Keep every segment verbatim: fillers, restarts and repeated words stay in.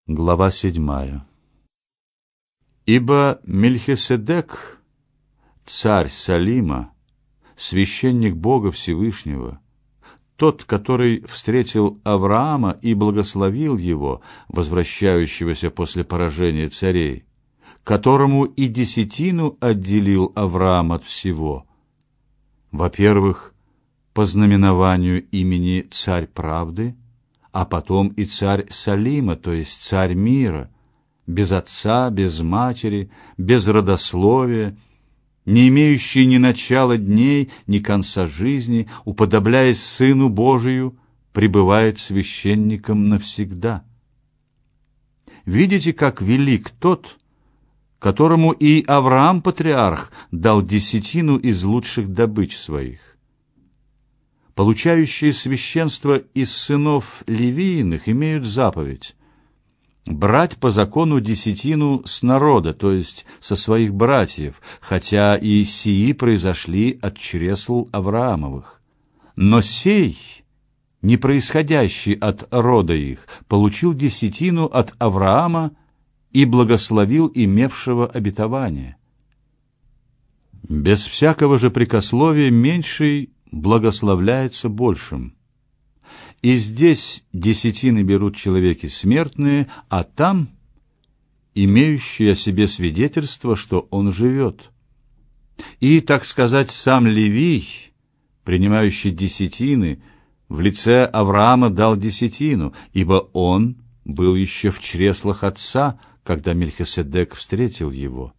Глава седьмая. Ибо Мельхиседек, царь Салима, священник Бога Всевышнего, тот, который встретил Авраама и благословил его, возвращающегося после поражения царей, которому и десятину отделил Авраам от всего, во-первых, по знаменованию имени Царь Правды, а потом и царь Салима, то есть царь мира, без отца, без матери, без родословия, не имеющий ни начала дней, ни конца жизни, уподобляясь Сыну Божию, пребывает священником навсегда. Видите, как велик тот, которому и Авраам, патриарх, дал десятину из лучших добыч своих. Получающие священство из сынов Левииных имеют заповедь брать по закону десятину с народа, то есть со своих братьев, хотя и сии произошли от чресл Авраамовых. Но сей, не происходящий от рода их, получил десятину от Авраама и благословил имевшего обетование. Без всякого же прикословия меньший благословляется большим. И здесь десятины берут человеки смертные, а там имеющие о себе свидетельство, что он живет. И, так сказать, сам Левий, принимающий десятины, в лице Авраама дал десятину, ибо он был еще в чреслах отца, когда Мельхиседек встретил его.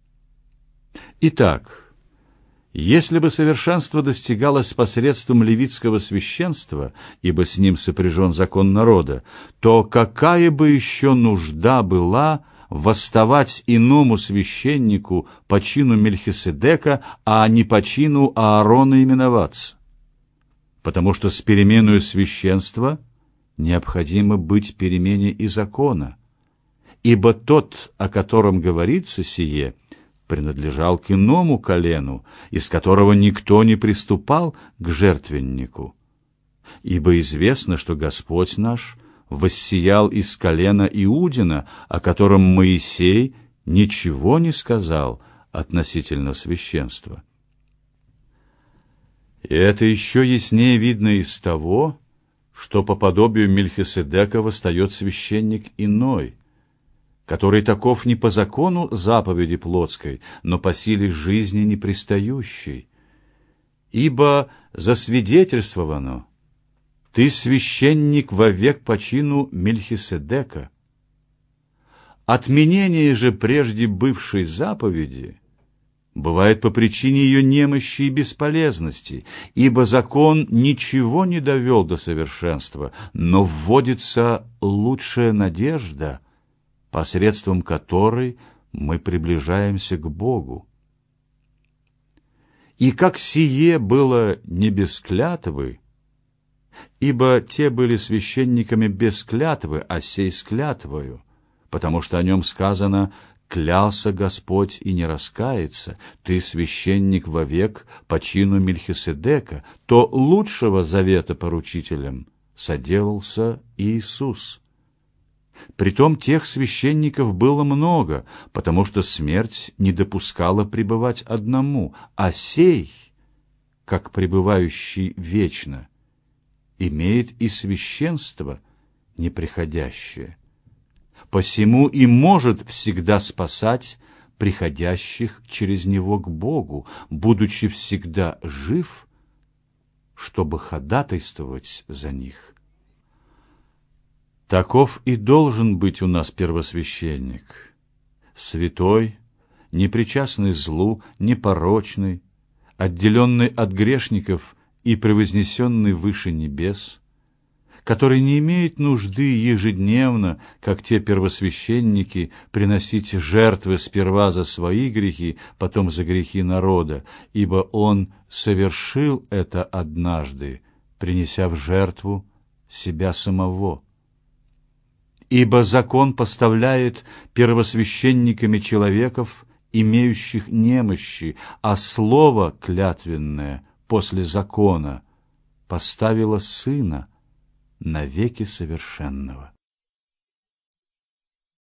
Итак, если бы совершенство достигалось посредством левитского священства, ибо с ним сопряжен закон народа, то какая бы еще нужда была восставать иному священнику по чину Мельхиседека, а не по чину Аарона именоваться? Потому что с переменою священства необходимо быть перемене и закона, ибо тот, о котором говорится сие, принадлежал к иному колену, из которого никто не приступал к жертвеннику. Ибо известно, что Господь наш воссиял из колена Иудина, о котором Моисей ничего не сказал относительно священства. И это еще яснее видно из того, что по подобию Мельхиседека восстает священник иной, который таков не по закону заповеди плотской, но по силе жизни непристающей. Ибо засвидетельствовано: ты священник вовек по чину Мельхиседека. Отменение же прежде бывшей заповеди бывает по причине ее немощи и бесполезности, ибо закон ничего не довел до совершенства, но вводится лучшая надежда, посредством которой мы приближаемся к Богу. И как сие было не без клятвы, ибо те были священниками без клятвы, а сей с клятвою, потому что о нем сказано: «Клялся Господь и не раскается, ты священник вовек по чину Мельхиседека», то лучшего завета поручителем соделался Иисус. Притом тех священников было много, потому что смерть не допускала пребывать одному, а сей, как пребывающий вечно, имеет и священство неприходящее. Посему и может всегда спасать приходящих через него к Богу, будучи всегда жив, чтобы ходатайствовать за них. Таков и должен быть у нас первосвященник, святой, непричастный злу, непорочный, отделенный от грешников и превознесенный выше небес, который не имеет нужды ежедневно, как те первосвященники, приносить жертвы сперва за свои грехи, потом за грехи народа, ибо он совершил это однажды, принеся в жертву себя самого. Ибо закон поставляет первосвященниками человеков, имеющих немощи, а слово клятвенное после закона поставило Сына навеки совершенного.